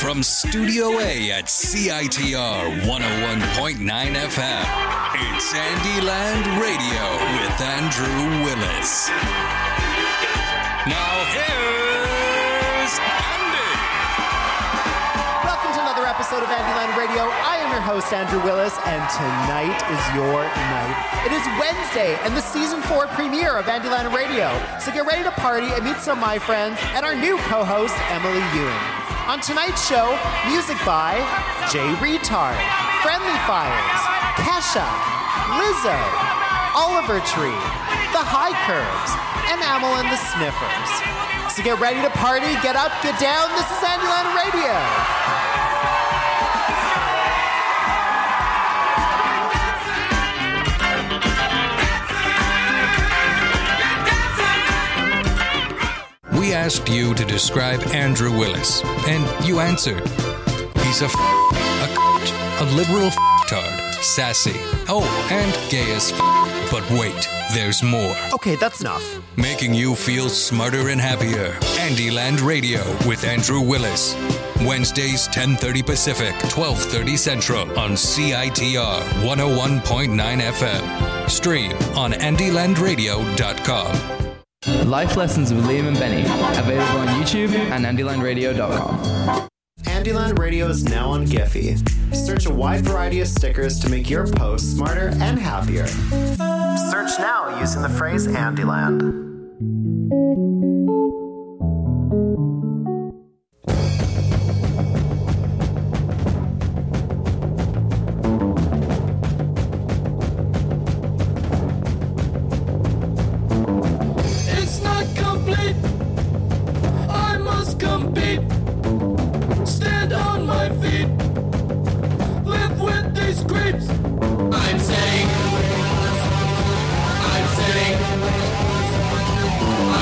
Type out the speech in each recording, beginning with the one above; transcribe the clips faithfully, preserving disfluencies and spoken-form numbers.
from Studio A at C I T R one oh one point nine F M, it's Andyland Radio with Andrew Willis. Now here's Andy. Welcome to another episode of Andyland Radio. I am your host, Andrew Willis, and tonight is your night. It is Wednesday and the season four premiere of Andyland Radio. So get ready to party and meet some of my friends and our new co-host, Emily Ewing. On tonight's show, music by Jay Retard, Friendly Fires, Kesha, Lizzo, Oliver Tree, The High Curves, and Amel and the Sniffers. So get ready to party, get up, get down. This is Andyland Radio. We asked you to describe Andrew Willis, and you answered. He's a f***, a c***, a liberal f***tard, sassy, oh, and gay as f***. But wait, there's more. Okay, that's enough. Making you feel smarter and happier. Andyland Radio with Andrew Willis. Wednesdays, ten thirty Pacific, twelve thirty Central on C I T R one oh one point nine F M. Stream on andyland radio dot com. Life Lessons with Liam and Benny, available on YouTube and andyland radio dot com. Andyland Radio is now on Giphy. Search a wide variety of stickers to make your posts smarter and happier. Search now using the phrase Andyland. I'm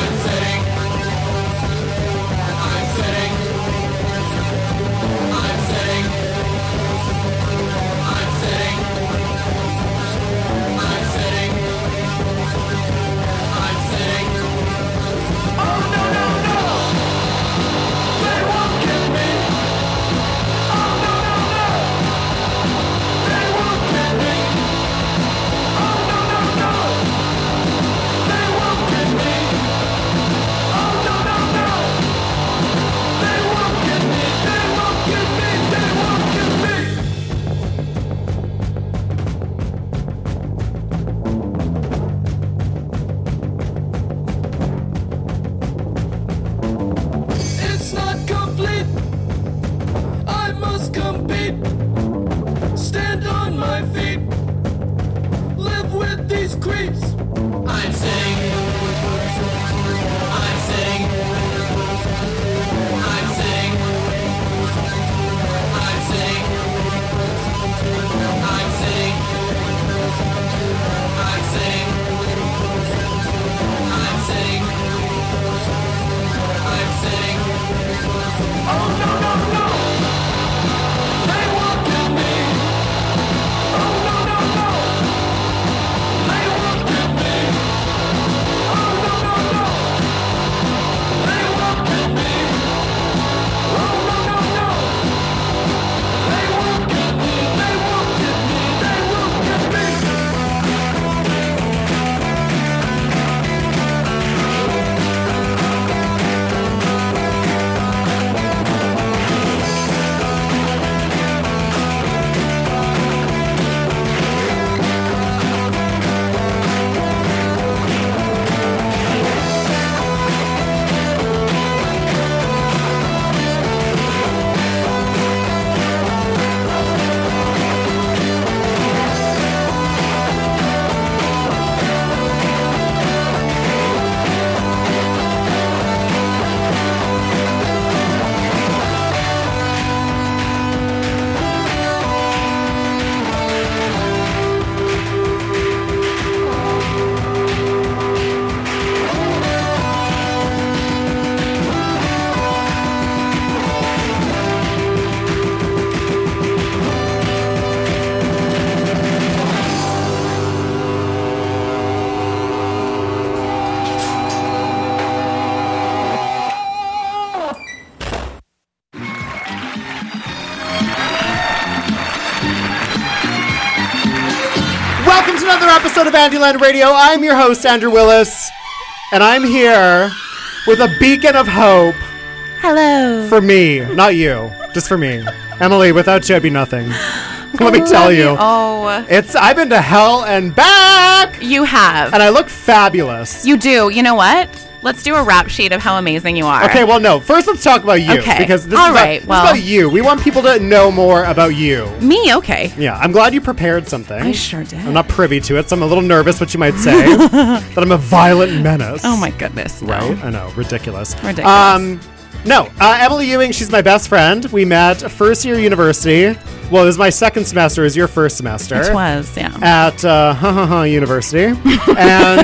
episode of Andyland Radio. I'm your host, Andrew Willis, and I'm here with a beacon of hope. Hello. For me, not you, just for me. Emily, without you, I'd be nothing. Let me tell you. Oh. It's, I've been to hell and back. You have. And I look fabulous. You do. You know what? Let's do a rap sheet of how amazing you are. Okay, well, no. First, let's talk about you. Okay. Because this, All is, right, about, well. this is about you. We want people to know more about you. Me? Okay. Yeah, I'm glad you prepared something. I sure did. I'm not privy to it, so I'm a little nervous what you might say. That I'm a violent menace. Oh, my goodness. No. Right? I know. Ridiculous. Ridiculous. Um, no. Uh, Emily Ewing, she's my best friend. We met first year university. Well, it was my second semester. It was your first semester. It was, yeah. At uh, university. And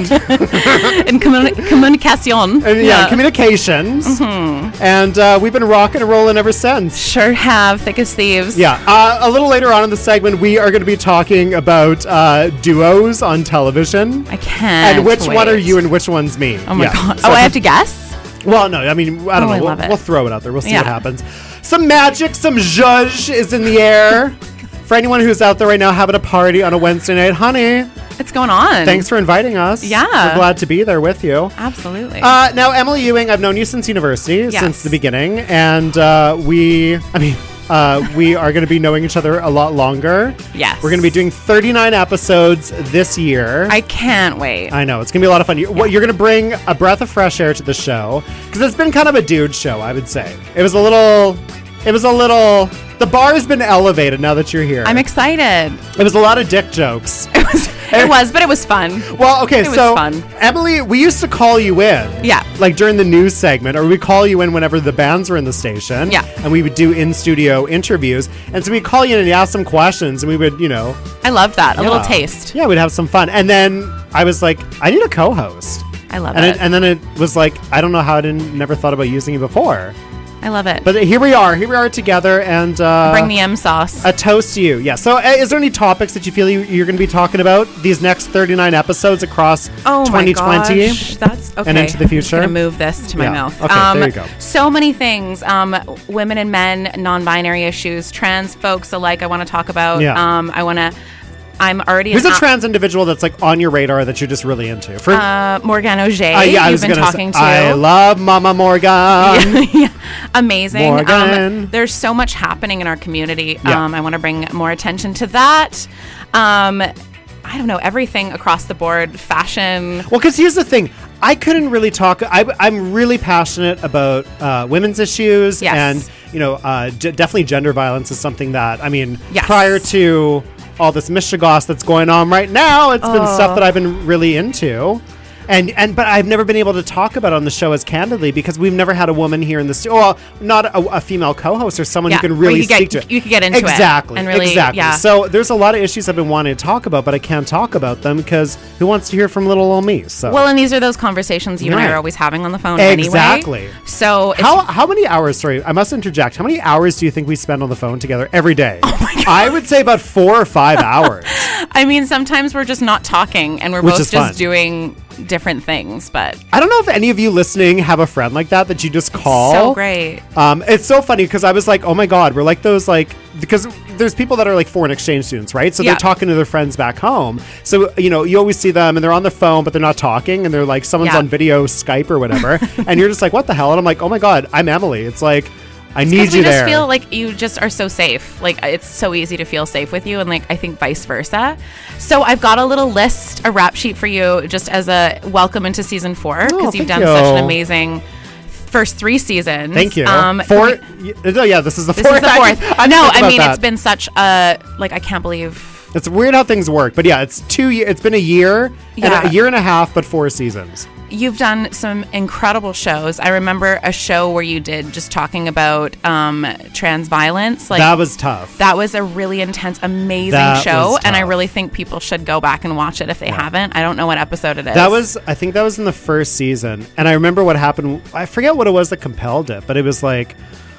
in communi- communication. And, yeah, yeah. communications. Mm-hmm. And uh, we've been rocking and rolling ever since. Sure have, thick as thieves. Yeah. Uh, a little later on in the segment, we are going to be talking about uh, duos on television. I can't And which wait. one are you and which one's me? Oh, my yeah. God. So oh, I have to guess? Well, no, I mean, I don't Oh, know. I We'll, love it. we'll throw it out there. We'll see Yeah. what happens. Some magic, some zhuzh is in the air. For anyone who's out there right now having a party on a Wednesday night, honey, What's going on? thanks for inviting us. Yeah. We're glad to be there with you. Absolutely. Uh, now, Emily Ewing, I've known you since university, Yes. since the beginning. And uh, we, I mean, uh, we are going to be knowing each other a lot longer. Yes. We're going to be doing thirty-nine episodes this year. I can't wait. I know. It's going to be a lot of fun. You, what, you're going to bring a breath of fresh air to the show. Because it's been kind of a dude show, I would say. It was a little... It was a little... The bar has been elevated now that you're here. I'm excited. It was a lot of dick jokes. It was, it was, but it was fun. Well, okay, It was so fun. Emily, we used to call you in. Yeah. Like during the news segment, or we'd call you in whenever the bands were in the station. Yeah. And we would do in-studio interviews. And so we'd call you in and you ask some questions, and we would, you know... I love that. A yeah. little taste. Yeah, we'd have some fun. And then I was like, I need a co-host. I love And, it. it, and then it was like, I don't know how I didn't never thought about using it before. I love it. But here we are. Here we are together, and uh, Bring the M sauce. a toast to you. Yeah. So, uh, is there any topics that you feel you, you're going to be talking about these next thirty-nine episodes across Oh twenty twenty? my gosh, that's okay. and into the future? I'm gonna move this to my Yeah. mouth. Okay, um, there you go. So many things. Um, women and men, non-binary issues, trans folks alike. I want to talk about. Yeah. Um, I want to. I'm already. Who's an a a- trans individual that's like on your radar that you're just really into? For Uh, Morgan Auger. uh, yeah, I you've was been gonna talking say, to. I love Mama Morgan. yeah, amazing. Morgan. Um, there's so much happening in our community. Yeah. Um, I want to bring more attention to that. Um, I don't know, everything across the board, fashion. Well, because here's the thing. I couldn't really talk. I, I'm really passionate about uh, women's issues. Yes. And, you know, uh, d- definitely gender violence is something that, I mean, Yes. prior to all this mishigas that's going on right now, it's been Oh. stuff that I've been really into. And, and but I've never been able to talk about it on the show as candidly because we've never had a woman here in the studio. Well, not a, a female co-host or someone Yeah, who can where really you speak get- to it. you could get into it exactly, and really- exactly. yeah. So there's a lot of issues I've been wanting to talk about, but I can't talk about them because who wants to hear from little old me? So Well, and these are those conversations you and I Right. are always having on the phone Exactly. anyway. So it's How how many hours? Sorry, I must interject. How many hours do you think we spend on the phone together every day? Oh my God. I would say about four or five hours. I mean, sometimes we're just not talking and we're Which both is just fun. doing different things, but I don't know if any of you listening have a friend like that that you just call. so great. Um, it's so funny because I was like, oh my God, we're like those like because there's people that are like foreign exchange students, right? So Yeah. they're talking to their friends back home. So you know, you always see them and they're on their phone, but they're not talking, and they're like someone's Yeah. on video, Skype or whatever, and you're just like, what the hell? And I'm like, oh my God, I'm Emily. It's like. I need Because you we just there. feel like you just are so safe. Like it's so easy to feel safe with you, and like I think vice versa. So I've got a little list, a rap sheet for you, just as a welcome into season four because Oh, you've thank done you. such an amazing first three seasons. Thank you. Um, Four. we- y- No, yeah, this is the This fourth. is the fourth. I, I no, think I about mean that. it's been such a like I can't believe. It's weird how things work, but yeah, it's two. Ye- it's been a year, Yeah. and a year and a half, but four seasons. You've done some incredible shows. I remember a show where you did just talking about um, trans violence. Like That was tough. That was a really intense, amazing That show, was and I tough. really think people should go back and watch it if they haven't. I don't know what episode it is. That was, I think that was in the first season, and I remember what happened. I forget what it was that compelled it, but it was like.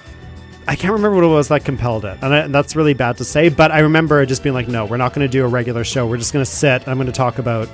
I can't remember what it was that compelled it, and, I, and that's really bad to say, but I remember just being like, no, we're not going to do a regular show. We're just going to sit, and I'm going to talk about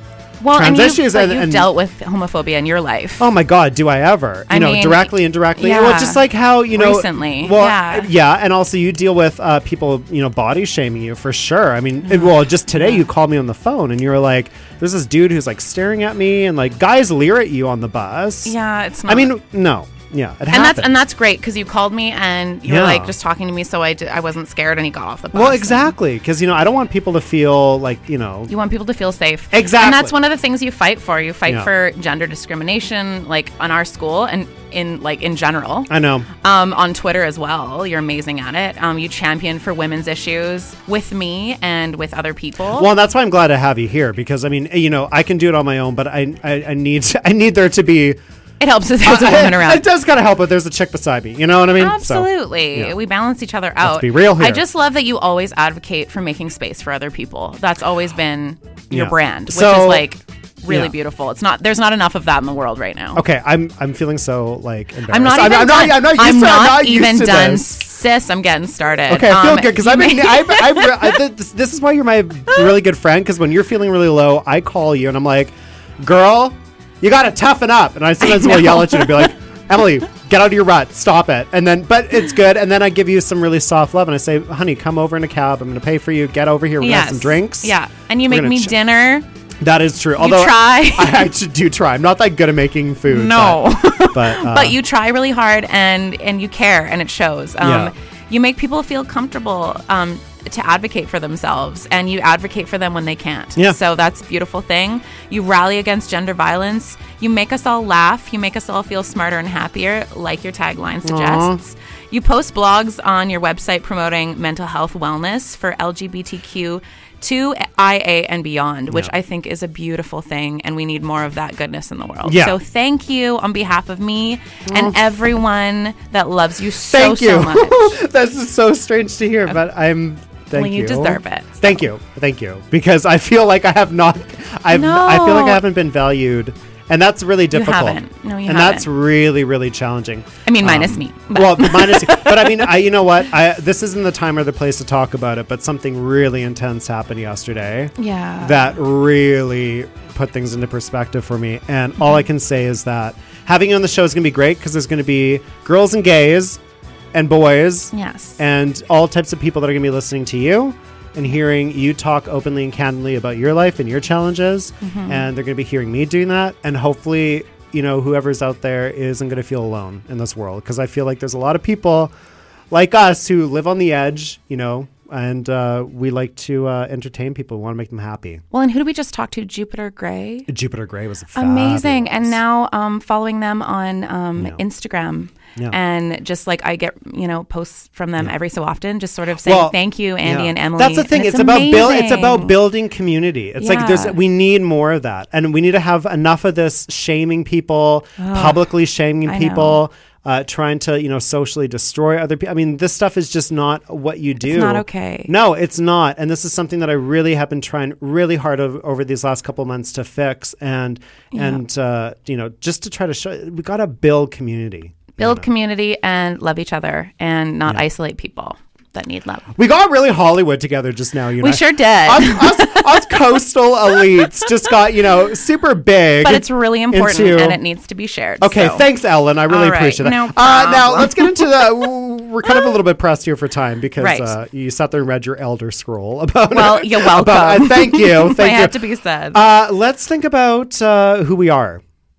Well, trans and you've, issues. but and, you've and dealt with homophobia in your life. Oh my God, do I ever? You I know, mean, directly, indirectly. yeah. Well, just like how, you know. Recently, Well, yeah. yeah. And also you deal with uh, people, you know, body shaming you for sure. I mean, it, well, just today you called me on the phone and you were like, there's this dude who's like staring at me and like guys leer at you on the bus. Yeah, it's not. I mean, no. Yeah, it and happens. that's and that's great because you called me and you Yeah. were like just talking to me, so I, did, I wasn't scared, and he got off the bus. Well, and exactly. Because, you know, I don't want people to feel like, you know. You want people to feel safe. Exactly. And that's one of the things you fight for. You fight Yeah. for gender discrimination, like on our school and in like in general. I know. Um, on Twitter as well. You're amazing at it. Um, you champion for women's issues with me and with other people. Well, that's why I'm glad to have you here because, I mean, you know, I can do it on my own, but I I, I need I need there to be. It helps if there's a woman around. It does kind of help if there's a chick beside me. You know what I mean? Absolutely. So, yeah. We balance each other out. Let's be real here. I just love that you always advocate for making space for other people. That's always been your Yeah. brand, which So- is like really yeah. beautiful. It's not there's not enough of that in the world right now. Okay, I'm I'm feeling so like embarrassed. I'm not even I'm, I'm done. not, I'm not used I'm to, not, I'm not even used to done, this. sis. I'm getting started. Okay, I feel Um, good because you I've been. may- I've, I've, re- I, th- this, this is why you're my really good friend. Because when you're feeling really low, I call you and I'm like, "Girl, you got to toughen up." And I sometimes I will yell know. at you and be like, "Emily, get out of your rut. Stop it." And then, but it's good. And then I give you some really soft love and I say, "Honey, come over in a cab. I'm going to pay for you. Get over here. We're going to have some drinks." Yeah, and you We're make gonna me ch- dinner. That is true. Although try. I actually do try. I'm not that good at making food. No. but but, uh, But you try really hard and and you care and it shows. Um, Yeah. You make people feel comfortable um, to advocate for themselves, and you advocate for them when they can't. Yeah. So that's a beautiful thing. You rally against gender violence. You make us all laugh. You make us all feel smarter and happier, like your tagline suggests. You post blogs on your website promoting mental health wellness for L G B T Q to I A and beyond, which Yeah. I think is a beautiful thing, and we need more of that goodness in the world. Yeah. So thank you on behalf of me and everyone that loves you so, thank you. so much. This is so strange to hear, but I'm. Thank Well, you you. deserve it, Thank you. Thank you. Because I feel like I have not. I've. I feel like I No. haven't been valued, and that's really difficult. haven't. No, you and haven't. that's really, really challenging. I mean, minus Um, me. But. Well, minus. But I mean, I. You know what? I. This isn't the time or the place to talk about it. But something really intense happened yesterday. yeah. That really put things into perspective for me. And all I can say is that having you on the show is going to be great because there's going to be girls and gays and boys Yes. and all types of people that are going to be listening to you and hearing you talk openly and candidly about your life and your challenges. Mm-hmm. And they're going to be hearing me doing that. And hopefully, you know, whoever's out there isn't going to feel alone in this world. Because I feel like there's a lot of people like us who live on the edge, you know, and uh, we like to uh, entertain people. We want to make them happy. Well, and who did we just talk to? Jupiter Gray. Jupiter Gray was Amazing. fabulous. And now um, following them on um, Yeah. Instagram. Yeah. And just like I get, you know, posts from them every so often, just sort of saying Well, thank you, Andy yeah. and Emily. That's the thing. And It's, about build. It's amazing. about building community. It's like there's Yeah. we need more of that, and we need to have enough of this shaming people, publicly shaming I people, uh, trying to you know socially destroy other people. I mean, this stuff is just not what you do. It's not okay. No, it's not. And this is something that I really have been trying really hard over, over these last couple months to fix, and Yeah. and uh, you know just to try to show we got to build community. Build you know? community and love each other and not Yeah. isolate people that need love. We got really Hollywood together just now. You know, We sure did. us, us, us coastal elites just got you know super big. But it's really important into- and it needs to be shared. Okay, so. thanks, Ellen. I really All right, appreciate that. no uh, now problem. let's get into the. We're kind of a little bit pressed here for time because Right. uh, you sat there and read your Elder Scroll about. Well, you're welcome. about- uh, thank you. Thank I you. had to be said. Uh, let's think about uh, who we are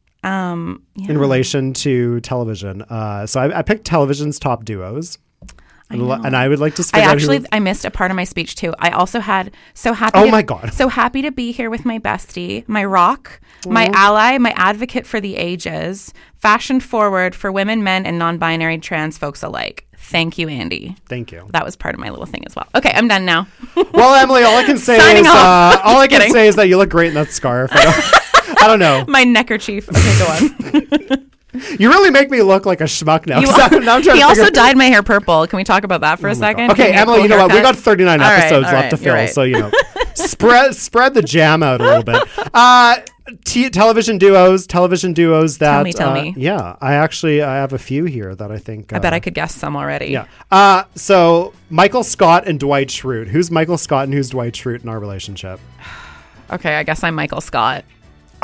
um, yeah. in relation to television. Uh, so I, I picked television's top duos. And, know. and I would like to I figure out actually who, I missed a part of my speech too. I also had so happy. Oh to, my God. So happy to be here with my bestie, my rock, my Mm-hmm. ally, my advocate for the ages, fashion forward for women, men, and non-binary trans folks alike. Thank you, Andy. Thank you. That was part of my little thing as well. Okay, I'm done now. Well, Emily, all I can say Signing is off. uh, all I Just can kidding. say is that you look great in that scarf. I don't, I don't know. My neckerchief. Okay, go on. You really make me look like a schmuck now. You 'cause I'm- now I'm trying he to also figure- dyed my hair purple. Can we talk about that for a second? Okay, Give me a Emily, cool you know what? We haircut. got thirty-nine All right, episodes all left right, to you're fill, right. so you know, spread spread the jam out a little bit. Uh, t- television duos, television duos that. Tell me, tell uh, me. Yeah, I actually I have a few here that I think. I bet uh, I could guess some already. Yeah. Uh, so Michael Scott and Dwight Schrute. Who's Michael Scott and who's Dwight Schrute in our relationship? Okay, I guess I'm Michael Scott.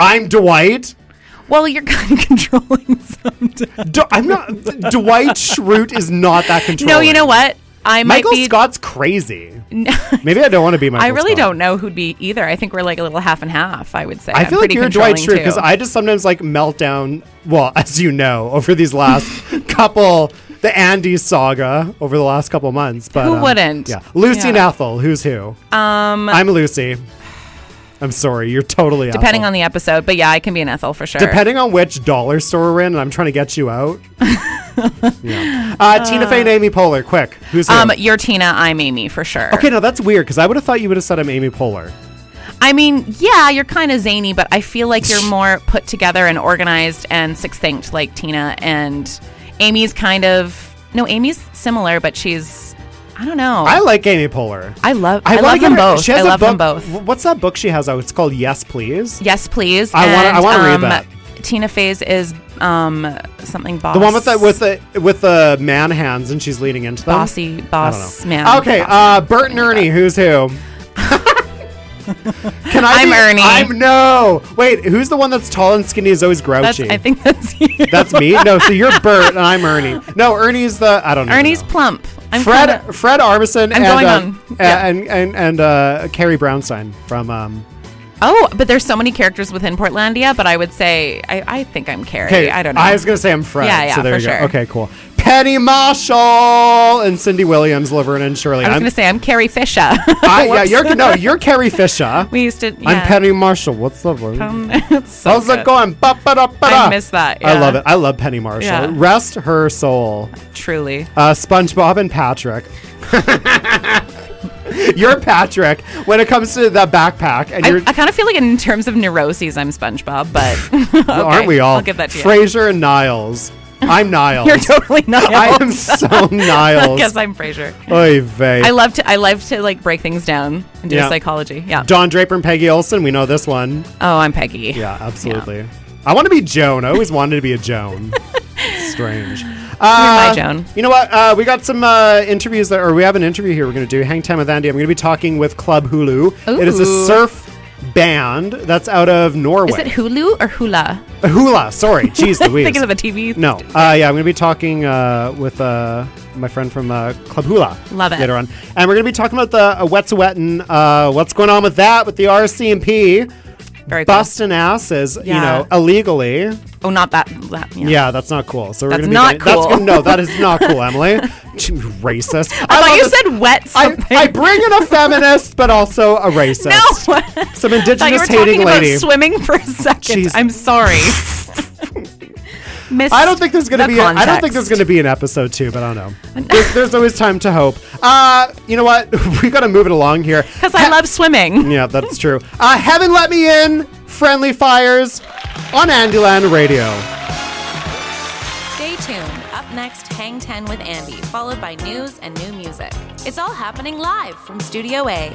I'm Dwight. Well, you're kind of controlling sometimes. D- I'm not. Dwight Schrute is not that controlling. No, you know what? I might Michael be. Scott's crazy. Maybe I don't want to be Michael I really Scott. don't know who'd be either. I think we're like a little half and half, I would say. I I'm feel like pretty you're Dwight Schrute controlling, because too. I just sometimes like melt down. Well, as you know, over these last couple, the Andy saga over the last couple months. But Who um, wouldn't? Yeah, Lucy Yeah. and Ethel. Who's who? Um, I'm Lucy. I'm sorry, you're totally depending Ethel. on the episode, but yeah, I can be an Ethel for sure. Depending on which dollar store we're in, and I'm trying to get you out. yeah. uh, Tina Fey and Amy Poehler, quick. Who's who? Um, you're Tina, I'm Amy for sure. Okay, no, that's weird because I would have thought you would have said I'm Amy Poehler. I mean, yeah, you're kind of zany, but I feel like you're more put together and organized and succinct like Tina. And Amy's kind of no, Amy's similar, but she's I don't know. I like Amy Poehler. I love I, I, wanna love get them her- both. She has I a love book, them both. w- What's that book she has out? It's called Yes, Please. Yes, please. I wanna- And, I wanna read um, that. Tina Fey's is um something boss. The one with the with the with the man hands and she's leaning into them. bossy boss I don't man. know. Okay, boss uh, man, Bert and something like Ernie. that. Who's who? Can I? I'm be, Ernie. I'm no. Wait, who's the one that's tall and skinny? Is always That's, grouchy. I think that's you. That's me. No, so you're Bert and I'm Ernie. No, Ernie's the. I don't know. Ernie's plump. I'm Fred kinda- Fred Armisen I'm and, going uh, on. Yeah. and and and uh, Carrie Brownstein from. Um, Oh, but there's so many characters within Portlandia, but I would say I, I think I'm Carrie. Okay, I don't know. I was gonna say I'm Fred. Yeah, yeah, so there for you go. sure. Okay, cool. Penny Marshall and Cindy Williams, Laverne and Shirley. I was I'm, going to say I'm Carrie Fisher. I, yeah, Whoops. you're no, you're Carrie Fisher. We used to. Yeah. I'm Penny Marshall. What's the word? Um, it's so How's it good. going? Ba-ba-da-ba-da. I miss that. I yeah. love it. I love Penny Marshall. Yeah. Rest her soul. Truly. Uh, SpongeBob and Patrick. You're Patrick when it comes to that backpack, and I, you're I kind of feel like in terms of neuroses, I'm SpongeBob, but okay, aren't we all? I'll give that to you. Frasier and Niles. I'm Niles. You're totally Niles. I am so I Niles. guess I'm Frasier. Oy vey. I love to. I love to like break things down and do Yeah. psychology. Yeah. Don Draper and Peggy Olson. We know this one. Oh, I'm Peggy. Yeah, absolutely. I want to be Joan. I always wanted to be a Joan. Strange. Uh, my Joan. You know what? Uh, we got some uh, interviews that, or we have an interview here. We're going to do Hang Time with Andy. I'm going to be talking with Club Hulu. It is a Ooh. surf band that's out of Norway. Is it Hulu or Hula? Uh, Hula? Sorry, jeez Louise. Thinking of the T V. No, uh, yeah, I'm going to be talking uh, with uh, my friend from uh, Club Hula. Love it. Later on, and we're going to be talking about the uh, Wet's Wettin', uh what's going on with that with the R C M P Very cool. busting asses, you Yeah. know, illegally. Oh, not that. that yeah. Yeah, that's not cool. So we're That's gonna be not getting- That's cool. gonna, no, that is not cool, Emily. Racist. I, thought love you this- said wet I, something. I bring in a feminist, but also a racist. No. Some I thought you indigenous were hating talking lady. about swimming for a second. Jeez. I'm sorry. Missed I don't think there's gonna the be. A, I don't think context. there's gonna be an episode two, but I don't know. There's, there's always time to hope. Uh, you know what? We gotta move it along here. Because I love swimming. Yeah, that's true. Uh, Heaven Let Me In, Friendly Fires on Andyland Radio. Stay tuned. Up next, Hang ten with Andy, followed by news and new music. It's all happening live from Studio A.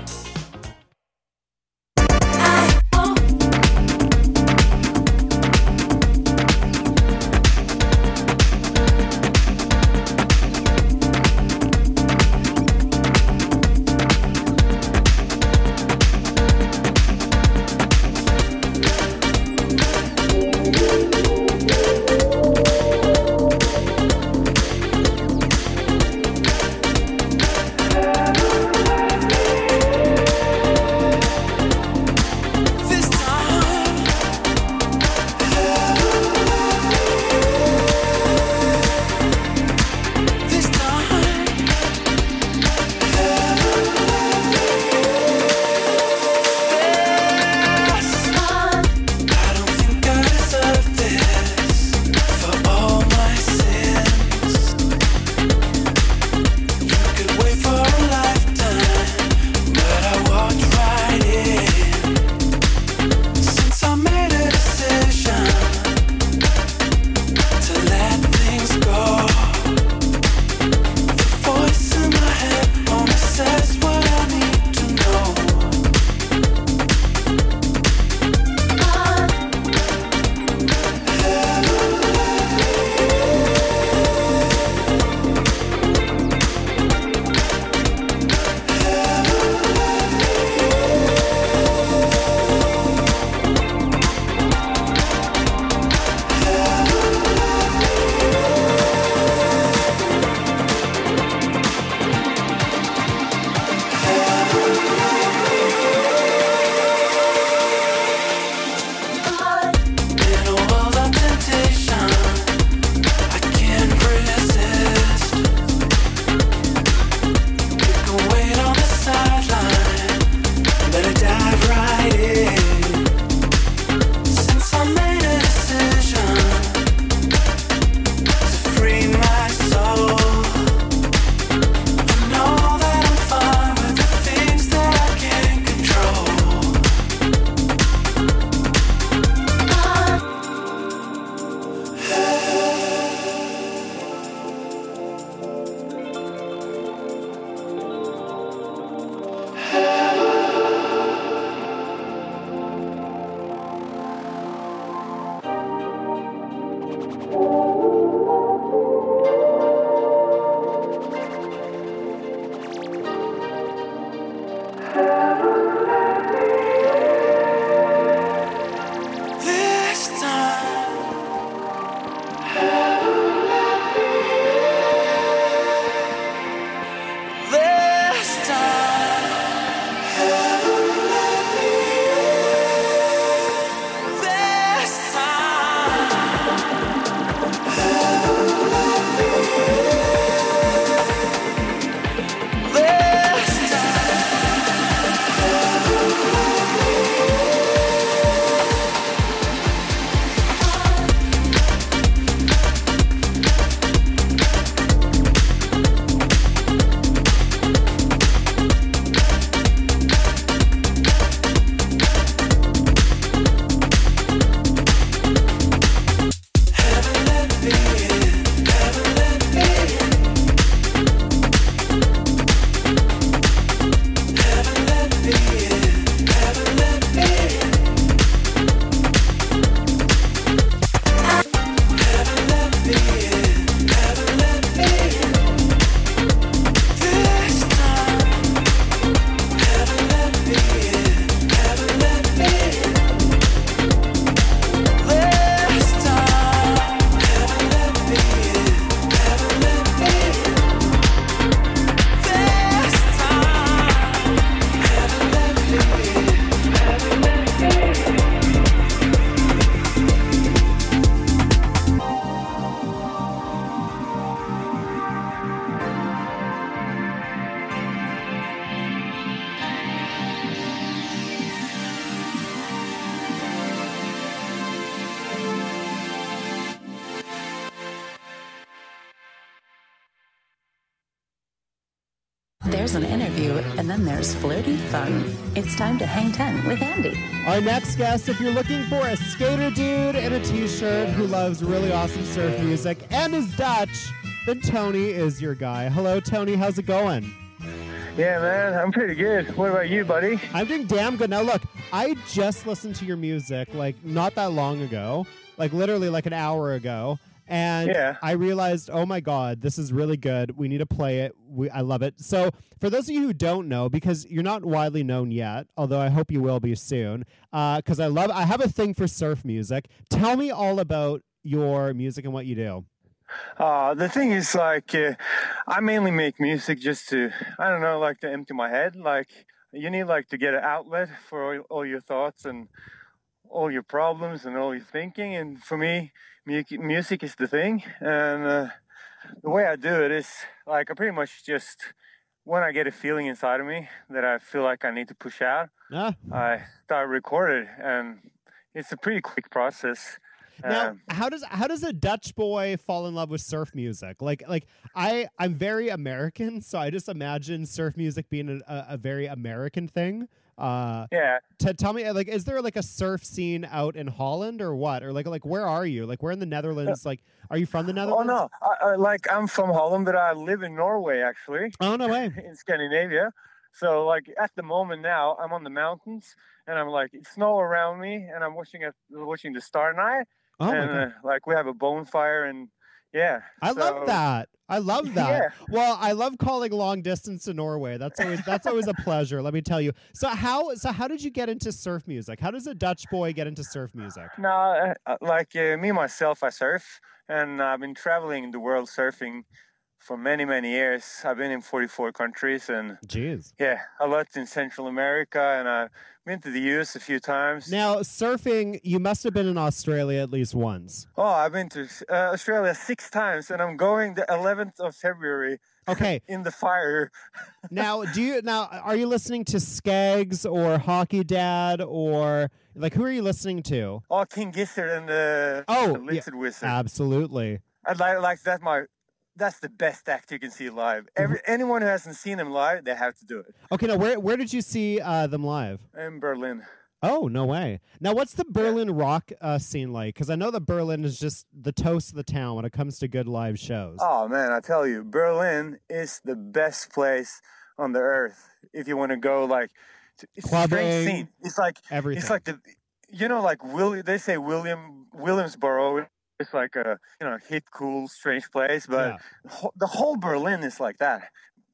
There's an interview, and then there's flirty fun. It's time to hang ten with Andy. Our next guest, if you're looking for a skater dude in a t-shirt who loves really awesome surf music and is Dutch, then Tony is your guy. Hello, Tony. How's it going? Yeah, man, I'm pretty good. What about you, buddy? I'm doing damn good. Now, look, I just listened to your music, like, not that long ago, like, literally, like, an hour ago, and yeah. I realized, oh, my God, this is really good. We need to play it. We, I love it. So, for those of you who don't know, because you're not widely known yet, although I hope you will be soon, because uh, I love, I have a thing for surf music. Tell me all about your music and what you do. Uh, the thing is, like, uh, I mainly make music just to, I don't know, like to empty my head. Like, you need, like, to get an outlet for all, all your thoughts and all your problems and all your thinking. And for me, mu- music is the thing. And uh, the way I do it is, like, I pretty much just, when I get a feeling inside of me that I feel like I need to push out, ah. I start recording. And it's a pretty quick process. Now, Um, how does how does a Dutch boy fall in love with surf music? Like, like I I'm very American, so I just imagine surf music being a, a, a very American thing. Uh, yeah. To tell me, like, is there like a surf scene out in Holland or what? Or like, like where are you? Like, where in the Netherlands? Like, are you from the Oh Netherlands? no, I, I, like I'm from Holland, but I live in Norway actually. Oh no way. In Scandinavia. So like at the moment now, I'm on the mountains and I'm like it's snow around me, and I'm watching a, watching the star night. Oh my and God. Uh, like we have a bonfire, and yeah. I so, love that. I love that. Yeah. Well, I love calling long distance to Norway. That's always that's always a pleasure. Let me tell you. So how so how did you get into surf music? How does a Dutch boy get into surf music? No, uh, uh, like uh, me myself, I surf, and I've been traveling the world surfing for many many years. I've been in forty-four countries, and Jeez. yeah, a lot in Central America, and I've been to the U S a few times. Now, surfing, you must have been in Australia at least once. Oh, I've been to uh, Australia six times, and I'm going the eleventh of February. Okay. In the fire. Now, do you now are you listening to Skaggs or Hockey Dad or like who are you listening to? Oh, King Gizzard and the, Oh, the Lizard yeah, Wizard. absolutely. I'd like, like that. My that's the best act you can see live. Every anyone who hasn't seen them live, they have to do it. Okay, now where where did you see uh, them live? In Berlin. Oh, no way. Now, what's the Berlin rock uh, scene like? Because I know that Berlin is just the toast of the town when it comes to good live shows. Oh man, I tell you, Berlin is the best place on the earth if you want to go. Like, it's a strange Clubbing, scene. It's like everything. It's like the, you know, like Will. They say William Williamsboro. It's like a you know hip, cool, strange place, but Yeah. ho- the whole Berlin is like that,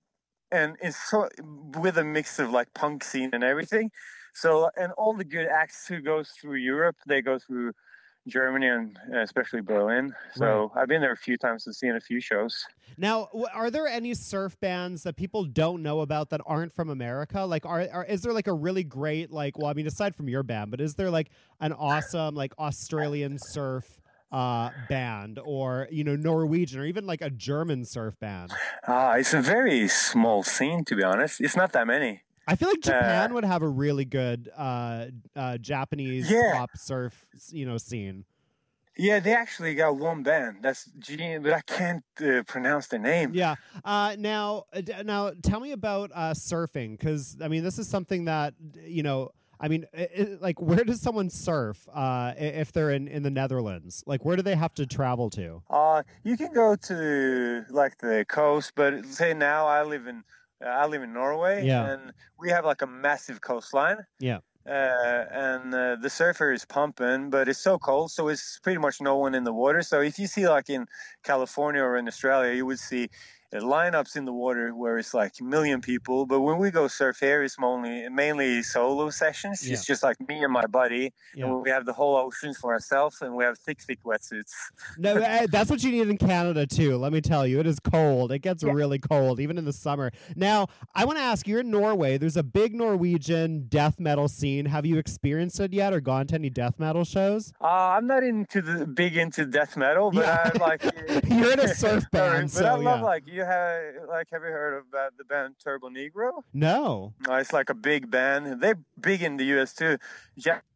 and it's so with a mix of like punk scene and everything. So and all the good acts who goes through Europe, they go through Germany and especially Berlin. So I've been there a few times and seen a few shows. Now, w- are there any surf bands that people don't know about that aren't from America? Like, are, are is there like a really great like? Well, I mean, aside from your band, but is there like an awesome like Australian surf uh, band, or you know Norwegian, or even like a German surf band? Ah, it's a very small scene, to be honest. It's not that many. I feel like Japan Uh, would have a really good uh, uh, Japanese Yeah. pop surf, you know, scene. Yeah, they actually got one band. That's G, but I can't uh, pronounce the name. Yeah. Uh, now, uh, d- now, tell me about uh, surfing, because I mean, this is something that you know. I mean, i i like, where does someone surf uh, i- if they're in, in the Netherlands? Like, where do they have to travel to? Uh, you can go to like the coast, but say now I live in uh, I live in Norway, Yeah. and we have like a massive coastline. Yeah. Uh, and uh, the surfer is pumping, but it's so cold, so it's pretty much no one in the water. So if you see like in California or in Australia, you would see uh, lineups in the water where it's like a million people. But when we go surf here, it's mainly mainly solo sessions. Yeah. It's just like me and my buddy, Yeah. and we have the whole ocean for ourselves, and we have thick, thick wetsuits. No, uh, that's what you need in Canada too. Let me tell you, it is cold. It gets Yeah. really cold, even in the summer. Now, I want to ask: you're in Norway. There's a big Norwegian death metal scene. Have you experienced it yet, or gone to any death metal shows? Uh, I'm not into the big into death metal, but Yeah. I like. You're in a surf band, but so, I love yeah. like you have like have you heard of uh, the band Turbo Negro? No. Uh, it's like a big band. They're big in the U S too. Jack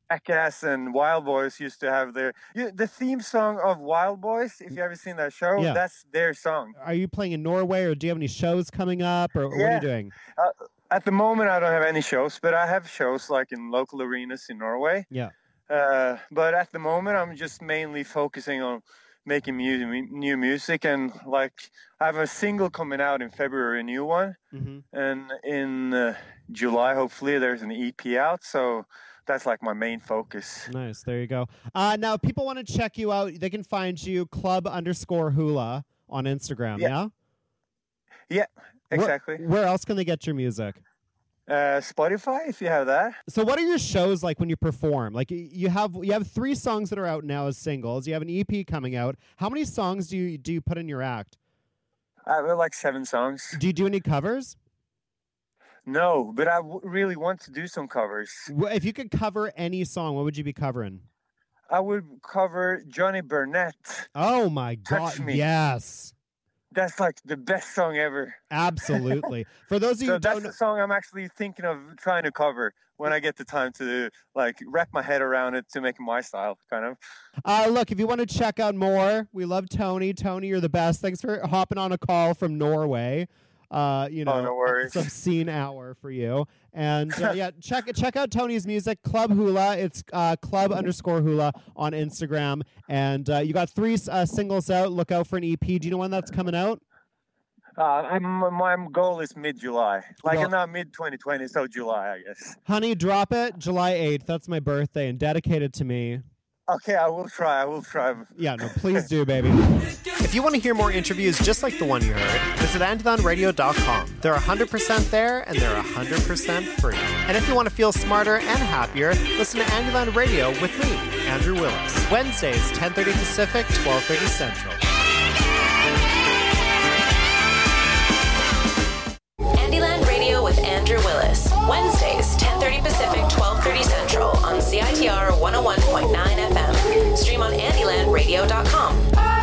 Jackass and Wild Boys used to have their you, the theme song of Wild Boys. If you ever seen that show, Yeah. that's their song. Are you playing in Norway, or do you have any shows coming up, or what are Yeah. you doing? Uh, at the moment, I don't have any shows, but I have shows like in local arenas in Norway. Yeah. Uh, but at the moment, I'm just mainly focusing on making mu- new music, and like I have a single coming out in February, a new one, Mm-hmm. and in uh, July, hopefully, there's an E P out. So that's like my main focus. Nice. There you go. Uh, now, if people want to check you out, they can find you club underscore hula on Instagram. Yeah. Yeah. Yeah, exactly. Where, where else can they get your music? Uh, Spotify, if you have that. So, what are your shows like when you perform? Like, y- you have you have three songs that are out now as singles. You have an E P coming out. How many songs do you do you put in your act? I have like seven songs. Do you do any covers? No, but I w- really want to do some covers. Wh- If you could cover any song, what would you be covering? I would cover Johnny Burnett. Oh my Touch God! Me. Yes, That's like the best song ever. absolutely. For those of you So who that's don't, the song I'm actually thinking of trying to cover when I get the time to like wrap my head around it to make it my style, kind of. uh, look, if you want to check out more, we love Tony. Tony, you're the best. Thanks for hopping on a call from Norway. Uh, you know, Oh, no worries. it's obscene hour for you. And uh, yeah, check check out Tony's music, Club Hula. It's uh, club underscore hula on Instagram. And uh, you got three uh, singles out. Look out for an E P. Do you know when that's coming out? Uh, I'm, my goal is mid-July, like Well- not mid twenty twenty, so July, I guess. Honey, drop it July eighth. That's my birthday and dedicated to me. Okay, I will try. I will try. Yeah, no, please do, baby. If you want to hear more interviews just like the one you heard, visit andyland radio dot com. They're one hundred percent there, and they're one hundred percent free. And if you want to feel smarter and happier, listen to Andyland Radio with me, Andrew Willis. Wednesdays, ten thirty Pacific, twelve thirty Central. Andyland Radio with Andrew Willis. Wednesdays, ten thirty Pacific, twelve thirty Central on C I T R one oh one point nine F M. Stream on andyland radio dot com.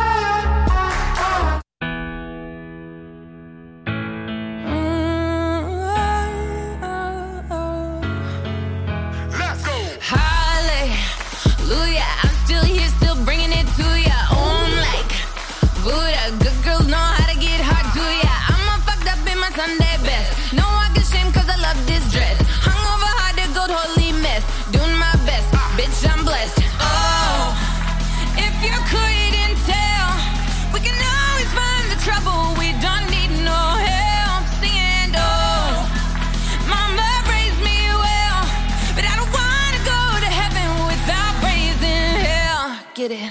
Let's go. Hallelujah, I'm still here, still bringing it to ya. On like Buddha, good girls know how to get hard to ya. I'm all fucked up in my Sunday best. No walk of shame cause I love this dress. Hungover hard to gold, holy mess. Doing my best, bitch, I'm blessed. Oh, if you couldn't tell, we can always find the trouble. We don't need no help. Singing, oh, mama raised me well, but I don't wanna go to heaven without praising hell. Get it?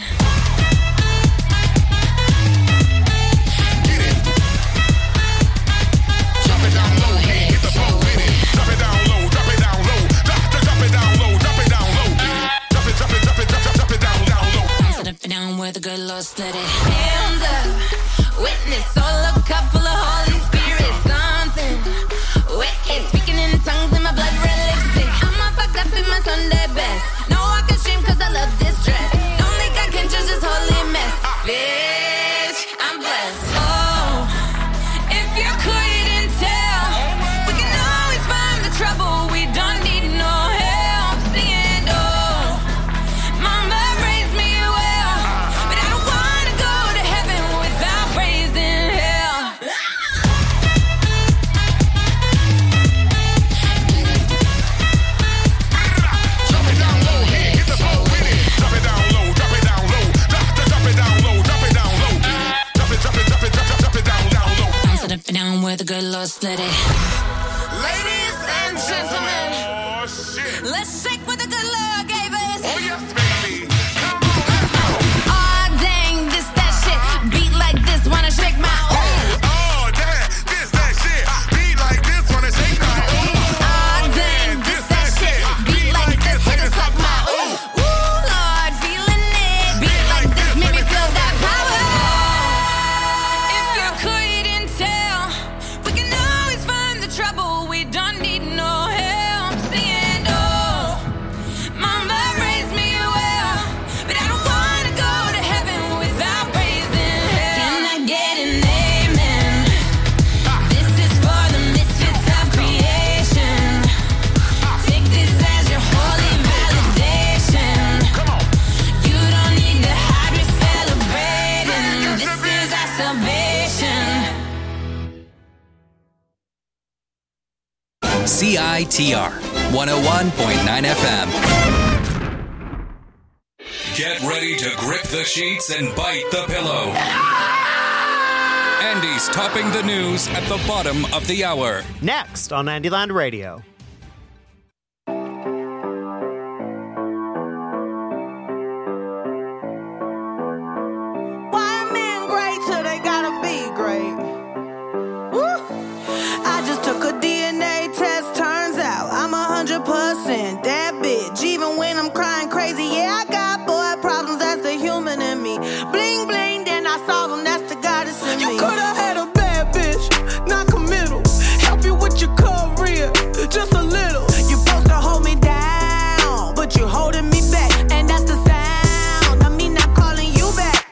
Drop it down low, hit the flow with it. Drop it down low, drop it down low. Drop, drop it down low, drop it down low. Drop it, drop it, drop it, drop, drop, drop it down, down low. I'm set up and down where the good Lord split it. Hands up, witness, solo cup full of Holy Spirit. Something wicked, speaking in tongues in my blood red lipstick. I'm all fucked up in my Sunday best. No walk of shame cause I love this dress. Don't think I can judge this holy mess. Bitch, I'm blessed. Oh, if you couldn't tell, we can always find the trouble. We don't need no help. Singing, oh, mama raised me well, but I don't wanna go to heaven without praising hell. Drop it down low, hit the flow with it. Drop it down low, drop it down low. Drop, drop it down low, drop it down low. Drop it, drop it, drop it, drop, drop, drop it down, down low. I'm set up and down where the good Lord split it. Ladies and gentlemen, Oh shit. let's shake what the good Lord gave us. Oh yes, baby. Come on, let's go. Aw, dang, this that shit. Beat like this, wanna shake my ooh. Oh damn, this that shit. Beat like this, wanna shake my ooh. Aw, dang, this that shit. Beat like this, wanna suck my ooh. Ooh, Lord, feeling it. Beat like this, make me feel that power. If you couldn't tell, we can always find the trouble. We don't need no help. Singing, oh, salvation. C I T R one oh one point nine F M. Get ready to grip the sheets and bite the pillow. Andy's topping the news at the bottom of the hour. Next on Andyland Radio. Why men great till they gotta be great? Woo! I just took a D N A test, turns out I'm a hundred percent that bitch. Even when I'm crying crazy, yeah, I got boy problems, that's the human in me. Bling bling, then I solve them, that's the goddess in me. You could've had a bad bitch, not committal. Help you with your career, just a little. You supposed to hold me down, but you holding me back, and that's the sound of me not calling you back.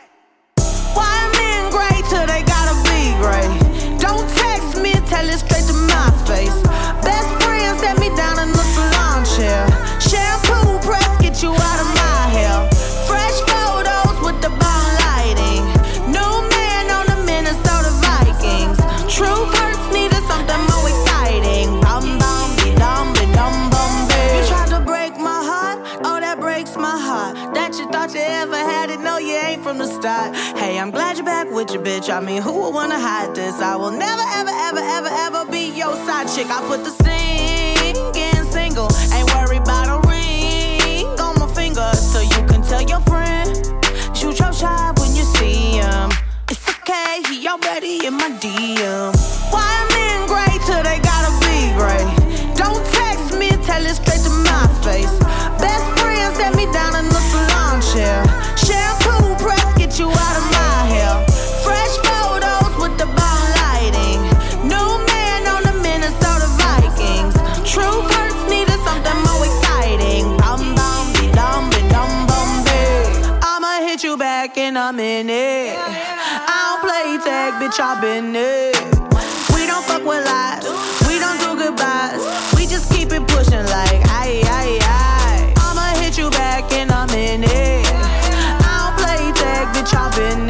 Why men great till they gotta be great? Don't text me, tell it straight to my face. Best friend set me down in the salon chair. Shampoo press, get you out of my hair. Fresh photos with the bomb lighting. New man on the Minnesota Vikings. True hurts needed something more exciting. Bum bum be dum be dum bum be. You tried to break my heart, oh that breaks my heart. That you thought you ever had it, no you ain't from the start. Hey, I'm glad you're back with your bitch. I mean, who would wanna hide this? I will never ever ever ever ever be your side chick. I put the singing single, ain't worried about a ring on my finger, so you can tell your friend, shoot your shot when you see him. It's okay, he already in my D M. Why men great till they gotta be great? Don't text me, tell it straight to my face. Best friend set me down in the salon chair. Shampoo press, get you out of my hair. Fresh photos with the bomb lighting. New man on the Minnesota Vikings. True hurts needed something more exciting. Bum bum be dum be dum bum be. I'ma hit you back in a minute. I don't play tag, bitch, I've been it. We don't fuck with lies, we don't do goodbyes. We just keep it pushing like aye aye aye. I'ma hit you back in a minute. I don't play tag, bitch, I've been